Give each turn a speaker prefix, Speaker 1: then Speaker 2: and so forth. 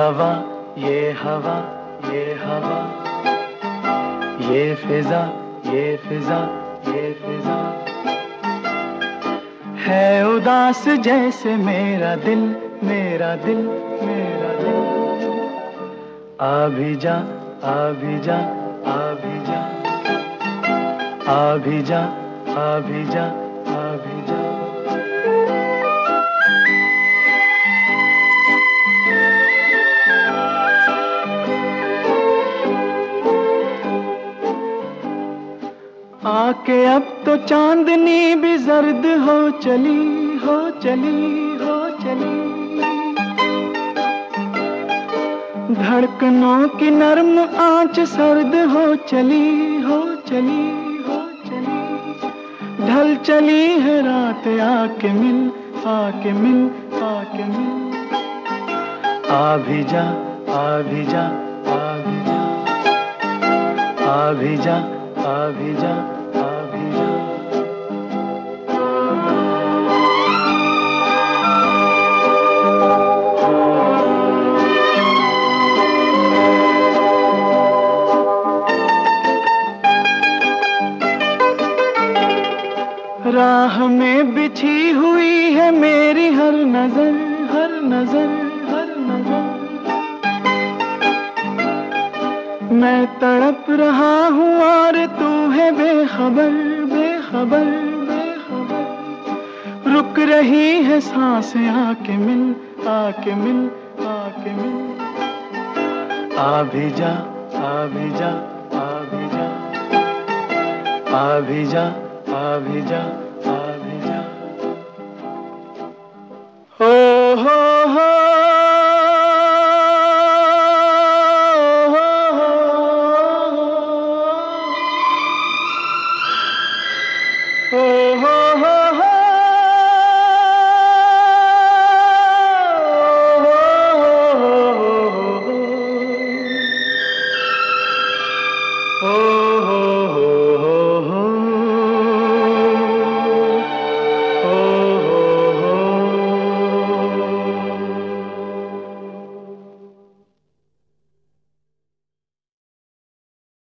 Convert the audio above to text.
Speaker 1: हवा, ये हवा, ये हवा, ये फिजा, ये फिजा, ये फिजा है उदास जैसे मेरा दिल, मेरा दिल, मेरा दिल। आ भी जा, आ भी जा, आ भी जा, आ भी जा, आ भी जा, आ भी जा। आके अब तो चांदनी भी जर्द हो चली, हो चली, हो चली। धड़कनों की नर्म आंच सर्द हो चली, हो चली, हो चली। ढल चली है रात, आके मिल, आके मिल, आके मिल। आ भी जा, आ भी जा, आ भी जा, आ भी जा, आ भी जा, आ भी जा। राह में बिछी हुई है मेरी हर नजर, हर नजर, हर नजर। मैं तड़प रहा हूँ और तू है बेखबर, बेखबर, बेखबर। रुक रही है सांसें, आके मिल, आके मिल, आके मिल। आ भी जा, आ भी जा, आ भी जा, आ भी जा, आ भी जा।